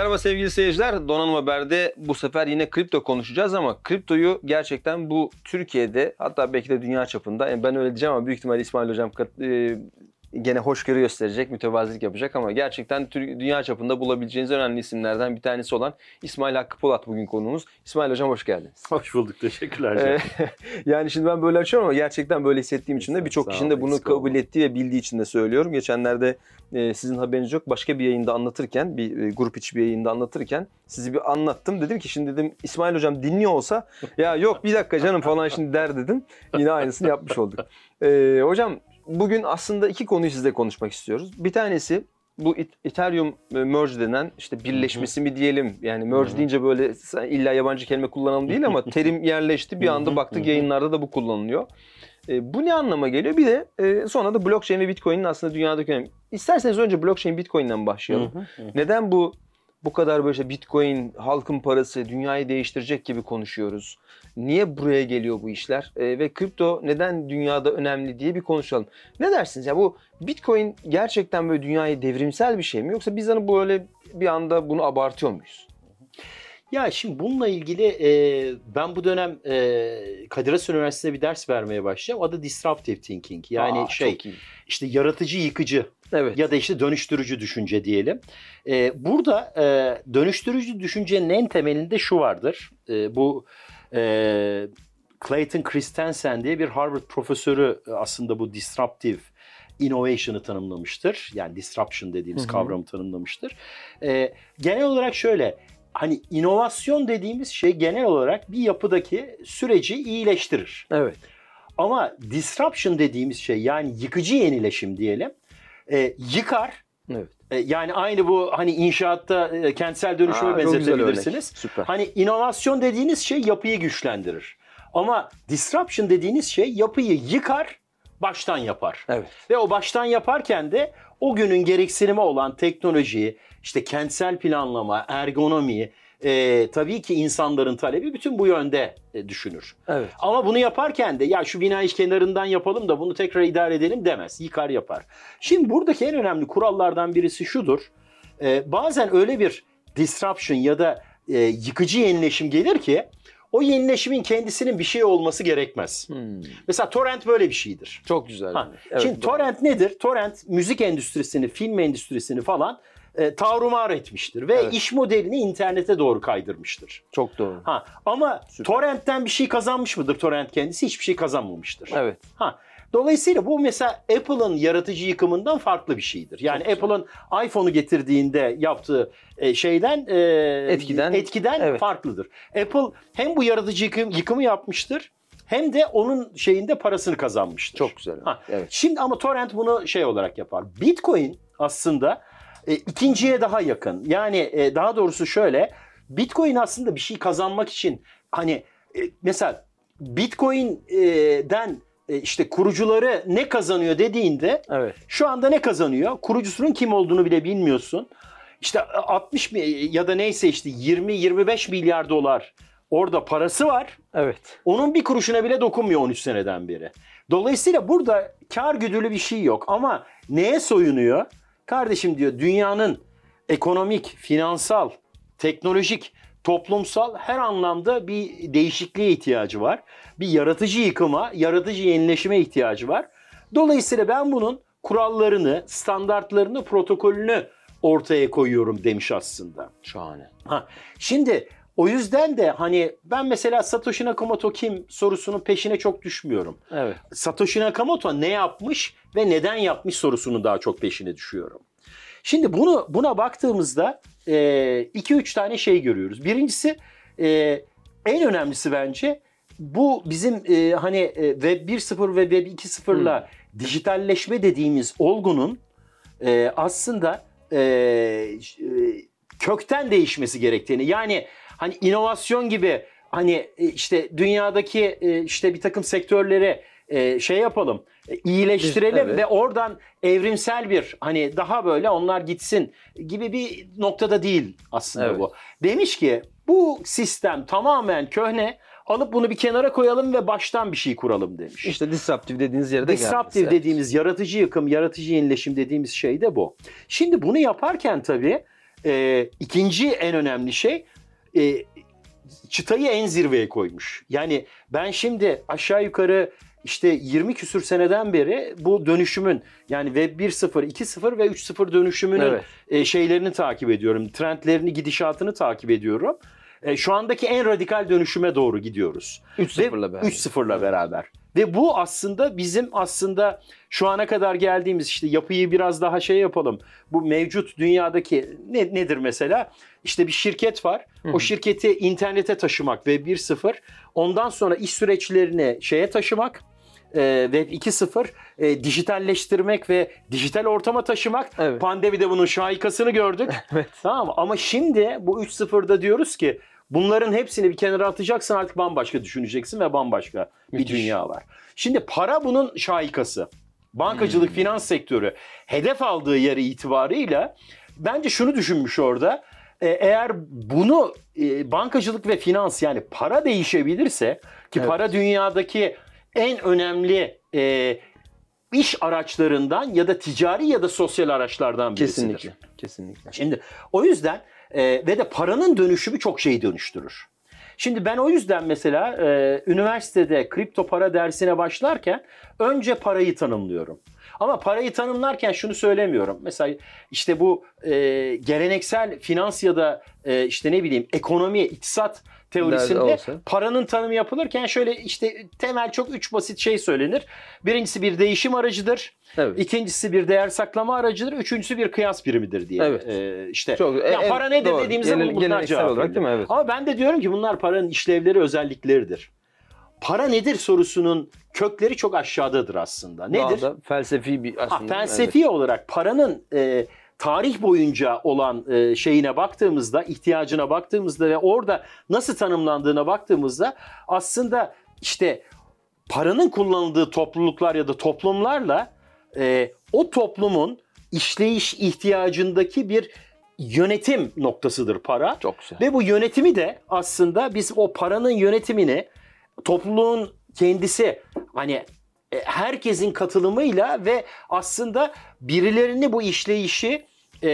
Merhaba sevgili seyirciler. Donanım Haber'de bu sefer yine kripto konuşacağız ama kriptoyu gerçekten bu Türkiye'de hatta belki de dünya çapında, yani ben öyle diyeceğim ama büyük ihtimalle İsmail Hocam gene hoşgörü gösterecek, mütevazilik yapacak ama gerçekten dünya çapında bulabileceğiniz önemli isimlerden bir tanesi olan İsmail Hakkı Polat bugün konuğumuz. İsmail Hocam hoş geldiniz. Hoş bulduk, teşekkürler. Yani şimdi ben böyle açıyorum ama gerçekten böyle hissettiğim için de birçok kişinin de bunu kabul ettiği ve bildiği için de söylüyorum. Geçenlerde sizin haberiniz yok, başka bir yayında anlatırken, bir grup içi bir yayında anlatırken sizi bir anlattım. Dedim ki şimdi dedim İsmail Hocam dinliyor olsa ya yok bir dakika canım falan şimdi der dedim. Yine aynısını yapmış olduk. Hocam bugün aslında iki konuyu sizle konuşmak istiyoruz. Bir tanesi bu Ethereum merge denen işte birleşmesi mi diyelim. Yani merge deyince böyle illa yabancı kelime kullanalım değil ama terim yerleşti. Bir anda baktık yayınlarda da bu kullanılıyor. Bu ne anlama geliyor? Bir de sonra da blockchain ve Bitcoin'in aslında dünyadaki önemi. İsterseniz önce blockchain Bitcoin'den başlayalım. Neden bu kadar böyle işte Bitcoin, halkın parası, dünyayı değiştirecek gibi konuşuyoruz? Niye buraya geliyor bu işler? Ve kripto neden dünyada önemli diye bir konuşalım. Ne dersiniz? Ya bu Bitcoin gerçekten böyle dünyayı devrimsel bir şey mi? Yoksa biz hani böyle bir anda bunu abartıyor muyuz? Ya şimdi bununla ilgili ben bu dönem Kadir Has Üniversitesi'nde bir ders vermeye başlayacağım. Adı Disruptive Thinking. Yani işte yaratıcı, yıkıcı. Evet. Ya da işte dönüştürücü düşünce diyelim. Burada dönüştürücü düşüncenin en temelinde şu vardır. Bu Clayton Christensen diye bir Harvard profesörü aslında bu disruptive innovation'ı tanımlamıştır. Yani disruption dediğimiz kavramı tanımlamıştır. Genel olarak şöyle, hani inovasyon dediğimiz şey genel olarak bir yapıdaki süreci iyileştirir. Evet. Ama disruption dediğimiz şey, yani yıkıcı yenileşim diyelim, yıkar. Evet. Yani aynı bu hani inşaatta kentsel dönüşüme benzetebilirsiniz. Hani inovasyon dediğiniz şey yapıyı güçlendirir. Ama disruption dediğiniz şey yapıyı yıkar, baştan yapar. Evet. Ve o baştan yaparken de o günün gereksinimi olan teknoloji, işte kentsel planlama, ergonomi, tabii ki insanların talebi bütün bu yönde düşünür. Evet. Ama bunu yaparken de ya şu binayı kenarından yapalım da bunu tekrar idare edelim demez. Yıkar yapar. Şimdi buradaki en önemli kurallardan birisi şudur. Bazen öyle bir disruption ya da yıkıcı yenileşim gelir ki o yenileşimin kendisinin bir şey olması gerekmez. Mesela torrent böyle bir şeydir. Çok güzel. Evet, şimdi torrent nedir? Torrent müzik endüstrisini, film endüstrisini falan tarumar etmiştir ve iş modelini internete doğru kaydırmıştır. Çok doğru. Ama torrentten bir şey kazanmış mıdır torrent kendisi? Hiçbir şey kazanmamıştır. Evet. Dolayısıyla bu mesela Apple'ın yaratıcı yıkımından farklı bir şeydir. Yani Apple'ın iPhone'u getirdiğinde yaptığı şeyden etkiden farklıdır. Apple hem bu yaratıcı yıkımı yapmıştır hem de onun şeyinde parasını kazanmıştır. Çok güzel. Evet. Şimdi ama torrent bunu şey olarak yapar. Bitcoin aslında ikinciye daha yakın. Yani daha doğrusu şöyle, Bitcoin aslında bir şey kazanmak için hani mesela Bitcoin'den işte kurucuları ne kazanıyor dediğinde şu anda ne kazanıyor? Kurucusunun kim olduğunu bile bilmiyorsun. İşte 60 ya da neyse işte 20-25 milyar dolar orada parası var. Evet. Onun bir kuruşuna bile dokunmuyor 13 seneden beri. Dolayısıyla burada kar güdülü bir şey yok ama neye soyunuyor? Kardeşim diyor, dünyanın ekonomik, finansal, teknolojik, toplumsal her anlamda bir değişikliğe ihtiyacı var. Bir yaratıcı yıkıma, yaratıcı yenileşime ihtiyacı var. Dolayısıyla ben bunun kurallarını, standartlarını, protokolünü ortaya koyuyorum demiş aslında. Şahane. Şimdi o yüzden de hani ben mesela Satoshi Nakamoto kim sorusunun peşine çok düşmüyorum. Evet. Satoshi Nakamoto ne yapmış ve neden yapmış sorusunun daha çok peşine düşüyorum. Şimdi buna baktığımızda 2-3 tane şey görüyoruz. Birincisi en önemlisi bence bu bizim hani Web 1.0 ve Web 2.0'la dijitalleşme dediğimiz olgunun aslında kökten değişmesi gerektiğini, yani hani inovasyon gibi hani işte dünyadaki işte bir takım sektörleri şey yapalım, iyileştirelim ve oradan evrimsel bir hani daha böyle onlar gitsin gibi bir noktada değil aslında bu. Demiş ki bu sistem tamamen köhne, alıp bunu bir kenara koyalım ve baştan bir şey kuralım demiş. İşte disruptive dediğiniz yerde geldi. Disruptive dediğimiz yaratıcı yıkım, yaratıcı yenileşim dediğimiz şey de bu. Şimdi bunu yaparken tabii ikinci en önemli şey çıtayı en zirveye koymuş. Yani ben şimdi aşağı yukarı işte 20 küsür seneden beri bu dönüşümün yani Web 1.0, 2.0 ve 3.0 dönüşümünün şeylerini takip ediyorum. Trendlerini, gidişatını takip ediyorum. Şu andaki en radikal dönüşüme doğru gidiyoruz. 3.0'la beraber. 3.0'la beraber. Ve bu aslında bizim şu ana kadar geldiğimiz işte yapıyı biraz daha şey yapalım. Bu mevcut dünyadaki nedir mesela? İşte bir şirket var. O şirketi internete taşımak Web 1.0. Ondan sonra iş süreçlerini şeye taşımak. Web 2.0 dijitalleştirmek ve dijital ortama taşımak. Evet. Pandemide bunun şahikasını gördük. Evet. Tamam mı? Ama şimdi bu 3.0'da diyoruz ki bunların hepsini bir kenara atacaksın, artık bambaşka düşüneceksin ve bambaşka bir dünya var. Şimdi para bunun şahikası. Bankacılık, finans sektörü hedef aldığı yer itibarıyla bence şunu düşünmüş orada. Eğer bunu bankacılık ve finans yani para değişebilirse ki para dünyadaki en önemli iş araçlarından ya da ticari ya da sosyal araçlardan birisidir. Kesinlikle. Şimdi o yüzden ve de paranın dönüşümü çok şeyi dönüştürür. Şimdi ben o yüzden mesela üniversitede kripto para dersine başlarken önce parayı tanımlıyorum. Ama parayı tanımlarken şunu söylemiyorum. Mesela işte bu geleneksel finans ya da işte ne bileyim ekonomi, iktisat teorisinde paranın tanımı yapılırken şöyle işte temel çok 3 basit şey söylenir. Birincisi bir değişim aracıdır. Evet. İkincisi bir değer saklama aracıdır. Üçüncüsü bir kıyas birimidir diye. Evet. İşte yani para nedir dediğimizde bunlar cevap verilir. Evet. Ama ben de diyorum ki bunlar paranın işlevleri, özellikleridir. Para nedir sorusunun kökleri çok aşağıdadır aslında. Nedir? Daha da felsefi bir aslında. Felsefi olarak paranın tarih boyunca olan şeyine baktığımızda, ihtiyacına baktığımızda ve orada nasıl tanımlandığına baktığımızda aslında işte paranın kullanıldığı topluluklar ya da toplumlarla o toplumun işleyiş ihtiyacındaki bir yönetim noktasıdır para. Çok güzel. Ve bu yönetimi de aslında biz o paranın yönetimini topluluğun kendisi hani herkesin katılımıyla ve aslında birilerini bu işleyişi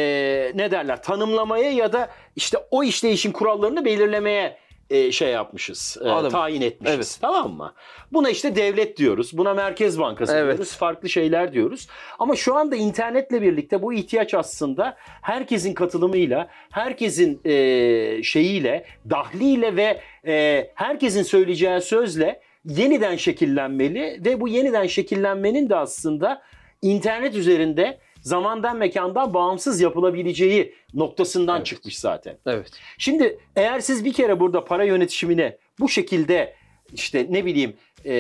tanımlamaya ya da işte o işleyişin kurallarını belirlemeye şey yapmışız, tayin etmişiz. Evet. Tamam mı? Buna işte devlet diyoruz, buna Merkez Bankası diyoruz, farklı şeyler diyoruz. Ama şu anda internetle birlikte bu ihtiyaç aslında herkesin katılımıyla, herkesin şeyiyle, dahliyle ve herkesin söyleyeceği sözle yeniden şekillenmeli ve bu yeniden şekillenmenin de aslında internet üzerinde zamandan mekandan bağımsız yapılabileceği noktasından çıkmış zaten. Evet. Şimdi eğer siz bir kere burada para yönetimine bu şekilde işte ne bileyim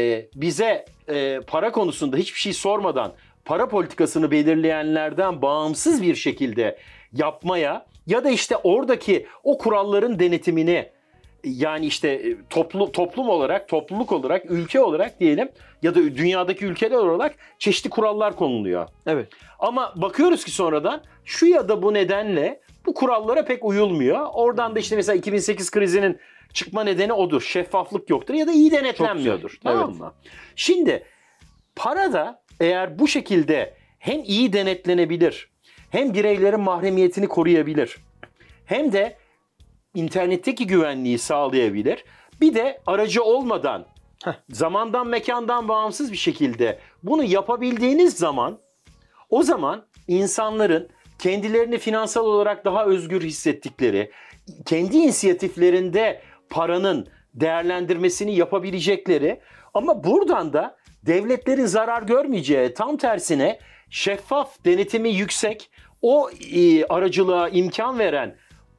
bize para konusunda hiçbir şey sormadan para politikasını belirleyenlerden bağımsız bir şekilde yapmaya ya da işte oradaki o kuralların denetimini yani işte toplum olarak, topluluk olarak, ülke olarak diyelim ya da dünyadaki ülkeler olarak çeşitli kurallar konuluyor. Evet. Ama bakıyoruz ki sonradan şu ya da bu nedenle bu kurallara pek uyulmuyor. Oradan da işte mesela 2008 krizinin çıkma nedeni odur. Şeffaflık yoktur ya da iyi denetlenmiyordur. Tamam mı? Şimdi para da eğer bu şekilde hem iyi denetlenebilir, hem bireylerin mahremiyetini koruyabilir, hem de internetteki güvenliği sağlayabilir. Bir de aracı olmadan zamandan mekandan bağımsız bir şekilde bunu yapabildiğiniz zaman o zaman insanların kendilerini finansal olarak daha özgür hissettikleri, kendi inisiyatiflerinde paranın değerlendirmesini yapabilecekleri ama buradan da devletlerin zarar görmeyeceği, tam tersine şeffaf, denetimi yüksek, o aracılığa imkan veren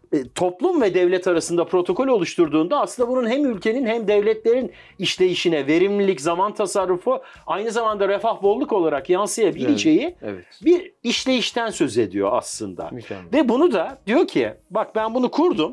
toplum ve devlet arasında protokol oluşturduğunda aslında bunun hem ülkenin hem devletlerin işleyişine verimlilik, zaman tasarrufu, aynı zamanda refah, bolluk olarak yansıyabileceği bir işleyişten söz ediyor aslında. Mükemmel. Ve bunu da diyor ki bak ben bunu kurdum.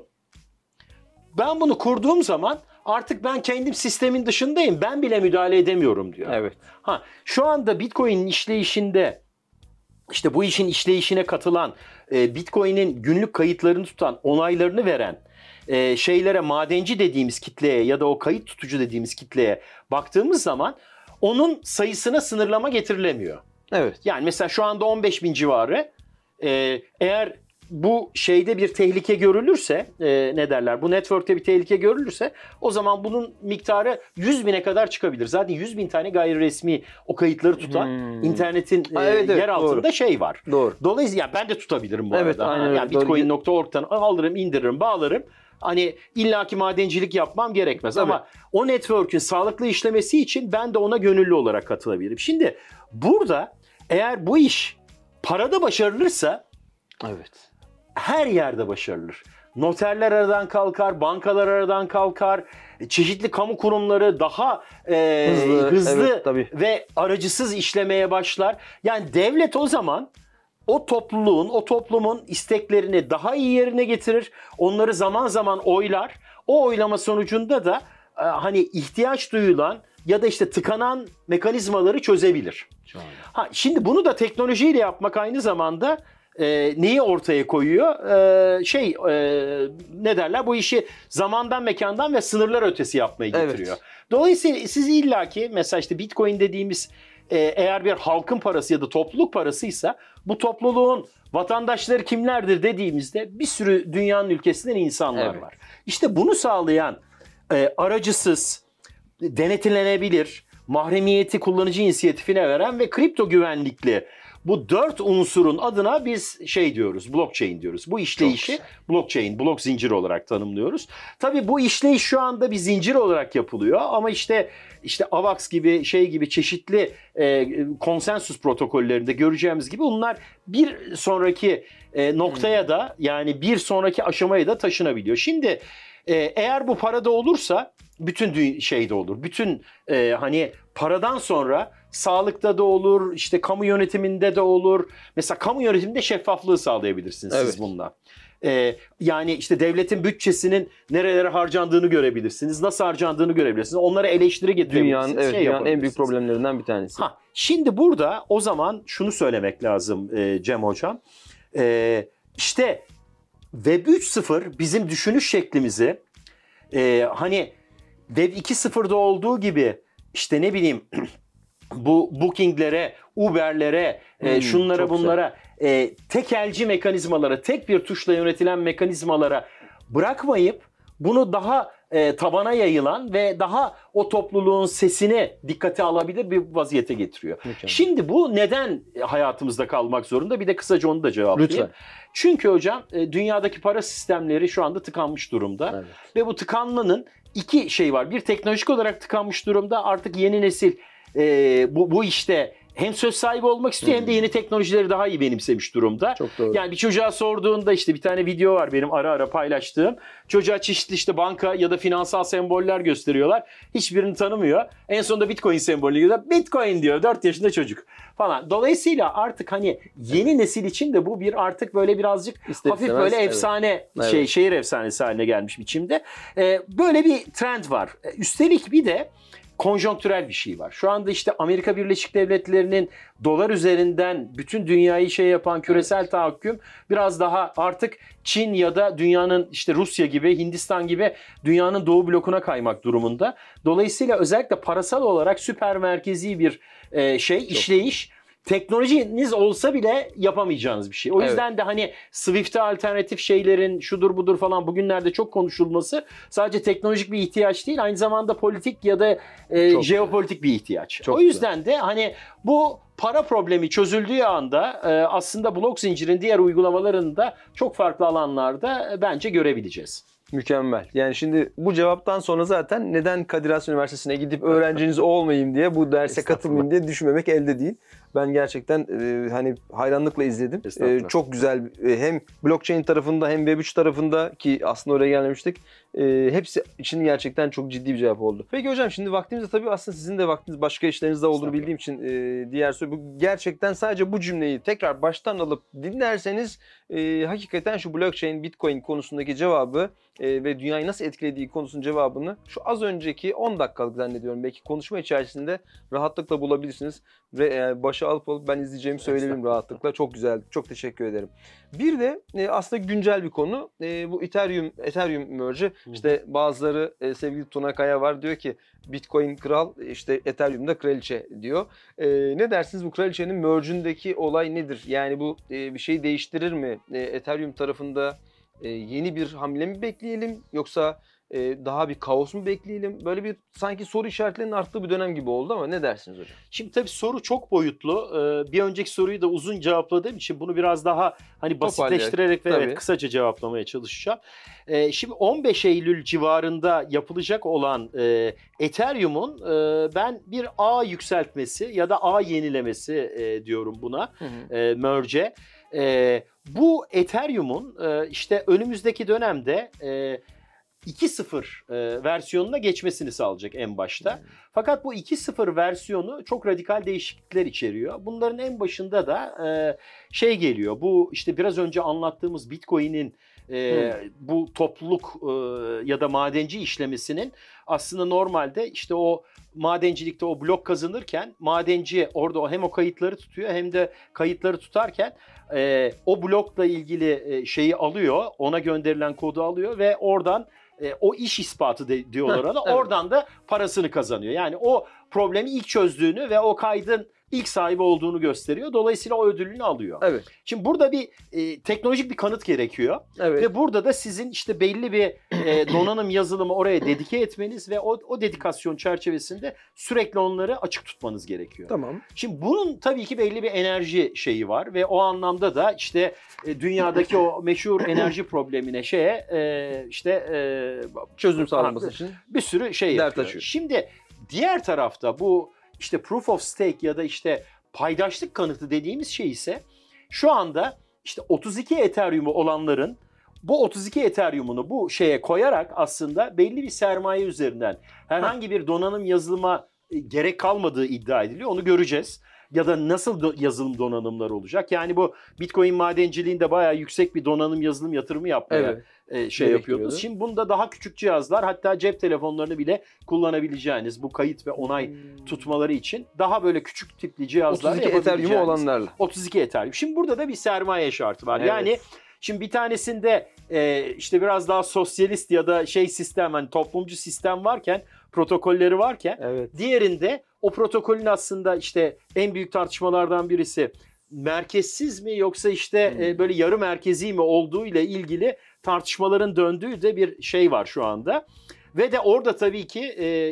Ben bunu kurduğum zaman artık ben kendim sistemin dışındayım. Ben bile müdahale edemiyorum diyor. Evet. Şu anda Bitcoin'in işleyişinde işte bu işin işleyişine katılan, Bitcoin'in günlük kayıtlarını tutan, onaylarını veren şeylere, madenci dediğimiz kitleye ya da o kayıt tutucu dediğimiz kitleye baktığımız zaman onun sayısına sınırlama getirilemiyor. Evet. Yani mesela şu anda 15.000 civarı. Eğer bu şeyde bir tehlike görülürse, ne derler, bu network'te bir tehlike görülürse o zaman bunun miktarı 100.000'e kadar çıkabilir. Zaten 100.000 tane gayri resmi o kayıtları tutan internetin yer altında doğru. şey var. Doğru. Dolayısıyla ben de tutabilirim bu Evet, arada. aynen öyle. Yani bitcoin.org'dan alırım, indiririm, bağlarım. Hani illaki madencilik yapmam gerekmez. Tabii. Ama o network'ün sağlıklı işlemesi için ben de ona gönüllü olarak katılabilirim. Şimdi burada eğer bu iş parada başarılırsa Evet. her yerde başarılır. Noterler aradan kalkar, bankalar aradan kalkar, çeşitli kamu kurumları daha hızlı evet, tabii. ve aracısız işlemeye başlar. Yani devlet o zaman o topluluğun, o toplumun isteklerini daha iyi yerine getirir. Onları zaman zaman oylar. O oylama sonucunda da hani ihtiyaç duyulan ya da işte tıkanan mekanizmaları çözebilir. Şimdi bunu da teknolojiyle yapmak aynı zamanda neyi ortaya koyuyor? Ne derler? Bu işi zamandan, mekandan ve sınırlar ötesi yapmaya getiriyor. Evet. Dolayısıyla siz illaki mesela işte Bitcoin dediğimiz eğer bir halkın parası ya da topluluk parasıysa bu topluluğun vatandaşları kimlerdir dediğimizde bir sürü dünyanın ülkesinden insanlar var. İşte bunu sağlayan aracısız, denetlenebilir, mahremiyeti kullanıcı inisiyatifine veren ve kripto güvenlikli bu 4 unsurun adına biz şey diyoruz, blockchain diyoruz. Bu işleyişi blockchain, blok zinciri olarak tanımlıyoruz. Tabii bu işleyiş şu anda bir zincir olarak yapılıyor ama işte AVAX gibi gibi çeşitli konsensus protokollerinde göreceğimiz gibi bunlar bir sonraki noktaya da yani bir sonraki aşamaya da taşınabiliyor. Şimdi eğer bu parada olursa bütün şeyde olur. Bütün hani paradan sonra sağlıkta da olur, işte kamu yönetiminde de olur. Mesela kamu yönetiminde şeffaflığı sağlayabilirsiniz siz bununla. Yani işte devletin bütçesinin nerelere harcandığını görebilirsiniz. Nasıl harcandığını görebilirsiniz. Onlara eleştiri getirebilirsiniz. Dünyanın en büyük problemlerinden bir tanesi. Şimdi burada o zaman şunu söylemek lazım Cem Hocam. İşte Web 3.0 bizim düşünüş şeklimizi hani Web 2.0'da olduğu gibi işte ne bileyim bu Booking'lere, Uber'lere, şunlara bunlara tekelci mekanizmalara, tek bir tuşla yönetilen mekanizmalara bırakmayıp bunu daha tabana yayılan ve daha o topluluğun sesini dikkate alabilir bir vaziyete getiriyor. Mükemmel. Şimdi bu neden hayatımızda kalmak zorunda? Bir de kısaca onu da cevaplayayım. Lütfen. Çünkü hocam dünyadaki para sistemleri şu anda tıkanmış durumda. Evet. Ve bu tıkanmanın iki şey var. Bir, teknolojik olarak tıkanmış durumda. Artık yeni nesil bu işte hem söz sahibi olmak istiyor hem de yeni teknolojileri daha iyi benimsemiş durumda. Çok doğru. Yani bir çocuğa sorduğunda işte bir tane video var benim ara ara paylaştığım. Çocuğa çeşitli işte banka ya da finansal semboller gösteriyorlar. Hiçbirini tanımıyor. En sonunda Bitcoin sembolünü görüyor. Bitcoin diyor. 4 yaşında çocuk falan. Dolayısıyla artık hani yeni nesil için de bu bir artık böyle birazcık hafif böyle efsane şehir efsanesi haline gelmiş biçimde. Böyle bir trend var. Üstelik bir de konjonktürel bir şey var. Şu anda işte Amerika Birleşik Devletleri'nin dolar üzerinden bütün dünyayı yapan küresel tahakküm biraz daha artık Çin ya da dünyanın işte Rusya gibi, Hindistan gibi dünyanın doğu blokuna kaymak durumunda. Dolayısıyla özellikle parasal olarak süper merkezi bir işleyiş. Teknolojiniz olsa bile yapamayacağınız bir şey. O yüzden de hani Swift'e alternatif şeylerin şudur budur falan bugünlerde çok konuşulması sadece teknolojik bir ihtiyaç değil, aynı zamanda politik ya da jeopolitik bir ihtiyaç. O yüzden de hani bu para problemi çözüldüğü anda aslında blok zincirin diğer uygulamalarını da çok farklı alanlarda bence görebileceğiz. Mükemmel. Yani şimdi bu cevaptan sonra zaten neden Kadir Has Üniversitesi'ne gidip öğrenciniz olmayayım diye bu derse katılmayayım diye düşünmemek elde değil. Ben gerçekten hani hayranlıkla izledim. Çok güzel hem blockchain tarafında hem Web3 tarafında ki aslında oraya gelmemiştik. Hepsi için gerçekten çok ciddi bir cevap oldu. Peki hocam şimdi vaktimizde tabii aslında sizin de vaktiniz başka işlerinizde olduğunu bildiğim için diğer soru bu. Gerçekten sadece bu cümleyi tekrar baştan alıp dinlerseniz hakikaten şu blockchain, Bitcoin konusundaki cevabı ve dünyayı nasıl etkilediği konusunun cevabını şu az önceki 10 dakikalık zannediyorum belki konuşma içerisinde rahatlıkla bulabilirsiniz. Ve başı maçı alıp ben izleyeceğimi söyleyebilirim rahatlıkla. Çok güzeldi. Çok teşekkür ederim. Bir de aslında güncel bir konu. Bu Ethereum merge'ü. İşte bazıları sevgili Tuna Kaya var diyor ki Bitcoin kral, işte Ethereum'da kraliçe diyor. Ne dersiniz, bu kraliçenin merge'ündeki olay nedir? Yani bu bir şey değiştirir mi? Ethereum tarafında yeni bir hamle mi bekleyelim, yoksa daha bir kaos mu bekleyelim? Böyle bir sanki soru işaretlerinin arttığı bir dönem gibi oldu ama ne dersiniz hocam? Şimdi tabii soru çok boyutlu. Bir önceki soruyu da uzun cevapladığım için bunu biraz daha hani basitleştirerek ve evet, kısaca cevaplamaya çalışacağım. Şimdi 15 Eylül civarında yapılacak olan Ethereum'un ben bir ağ yükseltmesi ya da ağ yenilemesi diyorum buna, merge. Bu Ethereum'un işte önümüzdeki dönemde 2.0 versiyonuna geçmesini sağlayacak en başta. Fakat bu 2.0 versiyonu çok radikal değişiklikler içeriyor. Bunların en başında da şey geliyor. Bu işte biraz önce anlattığımız Bitcoin'in bu topluluk ya da madenci işlemesinin aslında normalde işte o madencilikte o blok kazanırken madenci orada hem o kayıtları tutuyor hem de kayıtları tutarken o blokla ilgili şeyi alıyor, ona gönderilen kodu alıyor ve oradan o iş ispatı diyorlar ona. Evet. Oradan da parasını kazanıyor. Yani o problemi ilk çözdüğünü ve o kaydın ilk sahibi olduğunu gösteriyor. Dolayısıyla o ödülünü alıyor. Evet. Şimdi burada bir teknolojik bir kanıt gerekiyor. Evet. Ve burada da sizin işte belli bir donanım yazılımı oraya dedike etmeniz ve o dedikasyon çerçevesinde sürekli onları açık tutmanız gerekiyor. Tamam. Şimdi bunun tabii ki belli bir enerji şeyi var ve o anlamda da işte dünyadaki o meşhur enerji problemine çözüm sağlaması için bir sürü şey yapıyor. Şimdi diğer tarafta bu işte proof of stake ya da işte paydaşlık kanıtı dediğimiz şey ise şu anda işte 32 Ethereum'u olanların bu 32 Ethereum'unu bu şeye koyarak aslında belli bir sermaye üzerinden herhangi bir donanım yazılıma gerek kalmadığı iddia ediliyor. Onu göreceğiz. Ya da nasıl yazılım donanımları olacak? Yani bu Bitcoin madenciliğinde bayağı yüksek bir donanım yazılım yatırımı yapmaya yapıyordunuz. Şimdi bunda daha küçük cihazlar, hatta cep telefonlarını bile kullanabileceğiniz bu kayıt ve onay tutmaları için daha böyle küçük tipli cihazlar 32 Ethereum olanlarla. 32 Ethereum. Şimdi burada da bir sermaye şartı var. Evet. Yani şimdi bir tanesinde işte biraz daha sosyalist ya da sistem, hani toplumcu sistem varken, protokolleri varken, diğerinde o protokolün aslında işte en büyük tartışmalardan birisi merkezsiz mi yoksa işte böyle yarı merkezi mi olduğu ile ilgili tartışmaların döndüğü de bir şey var şu anda. Ve de orada tabii ki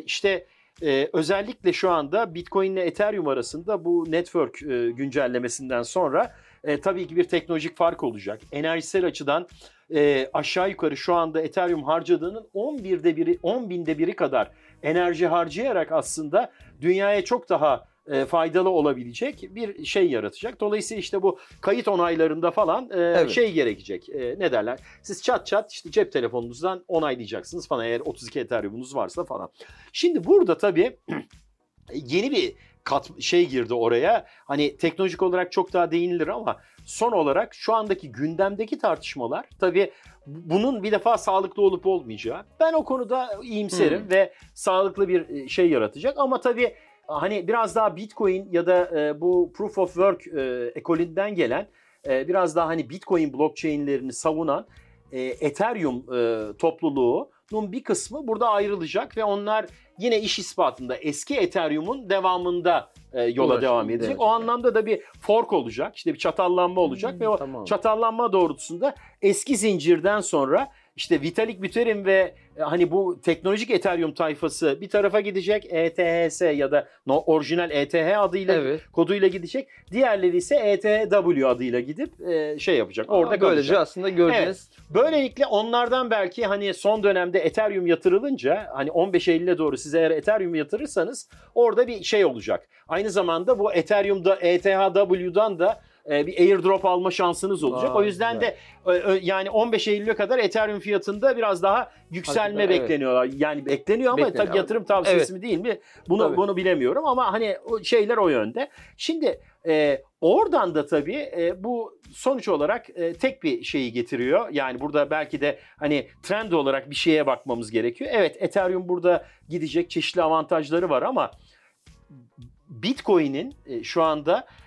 özellikle şu anda Bitcoin ile Ethereum arasında bu network güncellemesinden sonra tabii ki bir teknolojik fark olacak. Enerjisel açıdan aşağı yukarı şu anda Ethereum harcadığının 10 binde biri kadar enerji harcayarak aslında dünyaya çok daha faydalı olabilecek bir şey yaratacak. Dolayısıyla işte bu kayıt onaylarında falan gerekecek. Ne derler? Siz çat işte cep telefonunuzdan onaylayacaksınız falan, eğer 32 Ethereum'unuz varsa falan. Şimdi burada tabii yeni bir girdi oraya. Hani teknolojik olarak çok daha değinilir ama son olarak şu andaki gündemdeki tartışmalar tabii bunun bir defa sağlıklı olup olmayacağı. Ben o konuda iyimserim ve sağlıklı bir şey yaratacak ama tabii hani biraz daha Bitcoin ya da bu Proof of Work ekolünden gelen biraz daha hani Bitcoin blockchain'lerini savunan Ethereum topluluğunun bir kısmı burada ayrılacak ve onlar yine iş ispatında eski Ethereum'un devamında yola devam edecek. O anlamda da bir fork olacak. İşte bir çatallanma olacak ve o çatallanma doğrultusunda eski zincirden sonra işte Vitalik Buterin ve hani bu teknolojik Ethereum tayfası bir tarafa gidecek. ETHS ya da orijinal ETH adıyla koduyla gidecek. Diğerleri ise ETHW adıyla gidip yapacak. Orada kalacak. Böylece aslında göreceğiz. Evet. Böylelikle onlardan belki hani son dönemde Ethereum yatırılınca hani 15 Eylül'e doğru siz eğer Ethereum yatırırsanız orada bir şey olacak. Aynı zamanda bu Ethereum'da ETHW'dan da bir airdrop alma şansınız olacak. O yüzden de yani 15 Eylül'e kadar Ethereum fiyatında biraz daha yükselme bekleniyorlar. Yani bekleniyor ama tabii yatırım tavsiyesi mi değil mi? Bunu bilemiyorum ama hani şeyler o yönde. Şimdi oradan da tabii bu sonuç olarak tek bir şeyi getiriyor. Yani burada belki de hani trend olarak bir şeye bakmamız gerekiyor. Evet, Ethereum burada gidecek, çeşitli avantajları var ama Bitcoin'in şu anda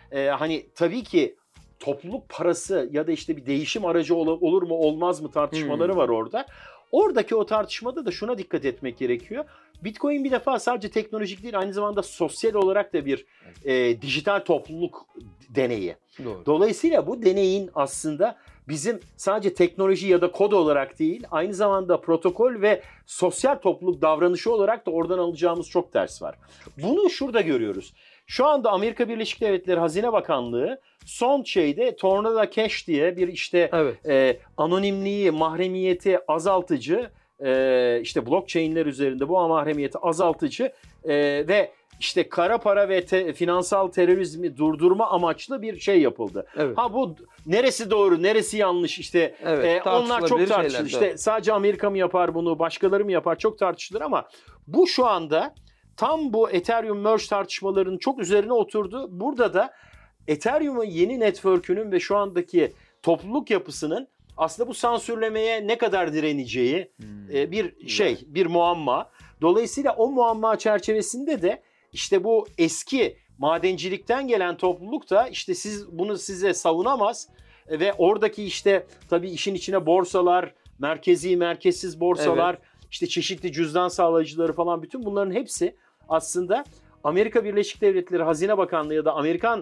hani tabii ki topluluk parası ya da işte bir değişim aracı olur mu olmaz mı tartışmaları var orada. Oradaki o tartışmada da şuna dikkat etmek gerekiyor. Bitcoin bir defa sadece teknolojik değil, aynı zamanda sosyal olarak da bir dijital topluluk deneyi. Doğru. Dolayısıyla bu deneyin aslında bizim sadece teknoloji ya da kod olarak değil, aynı zamanda protokol ve sosyal topluluk davranışı olarak da oradan alacağımız çok ders var. Bunu şurada görüyoruz. Şu anda Amerika Birleşik Devletleri Hazine Bakanlığı son şeyde Tornado Cash diye bir işte anonimliği, mahremiyeti azaltıcı, işte blockchain'ler üzerinde bu mahremiyeti azaltıcı ve işte kara para ve finansal terörizmi durdurma amaçlı bir şey yapıldı. Evet. Ha bu neresi doğru, neresi yanlış işte onlar çok tartışılır. İşte sadece Amerika mı yapar bunu, başkaları mı yapar çok tartışılır ama bu şu anda tam bu Ethereum merge tartışmalarının çok üzerine oturdu. Burada da Ethereum'un yeni network'ünün ve şu andaki topluluk yapısının aslında bu sansürlemeye ne kadar direneceği bir muamma. Dolayısıyla o muamma çerçevesinde de işte bu eski madencilikten gelen topluluk da işte bunu size savunamaz ve oradaki işte tabii işin içine borsalar, merkezsiz borsalar, işte çeşitli cüzdan sağlayıcıları falan bütün bunların hepsi aslında Amerika Birleşik Devletleri Hazine Bakanlığı ya da Amerikan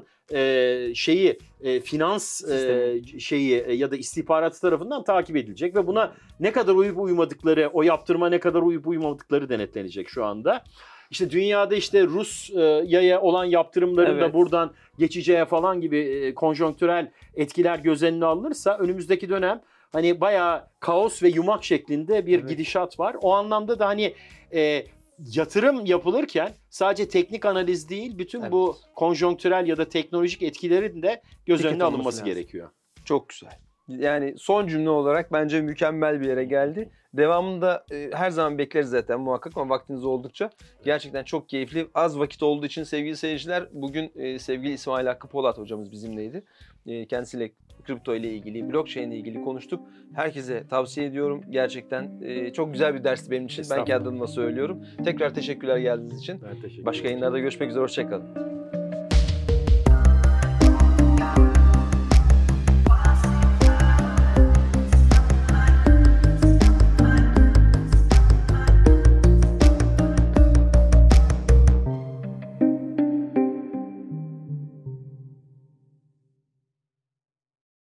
finans ya da istihbaratı tarafından takip edilecek ve buna ne kadar uyup uymadıkları, o yaptırıma ne kadar uyup uymadıkları denetlenecek şu anda. İşte dünyada işte Rusya'ya olan yaptırımların da buradan geçeceği falan gibi konjonktürel etkiler göz önüne alınırsa önümüzdeki dönem hani bayağı kaos ve yumak şeklinde bir gidişat var. O anlamda da hani yatırım yapılırken sadece teknik analiz değil, bütün bu konjonktürel ya da teknolojik etkilerin de göz önüne alınması gerekiyor. Çok güzel. Yani son cümle olarak bence mükemmel bir yere geldi. Devamında her zaman bekleriz zaten muhakkak ama vaktiniz oldukça. Gerçekten çok keyifli. Az vakit olduğu için sevgili seyirciler, bugün sevgili İsmail Hakkı Polat hocamız bizimleydi. Kendisiyle kripto ile ilgili, blockchain ile ilgili konuştuk. Herkese tavsiye ediyorum. Gerçekten çok güzel bir dersti benim için. Ben kendi adıma söylüyorum. Tekrar teşekkürler geldiğiniz için. Başka yayınlarda görüşmek üzere. Hoşça kalın.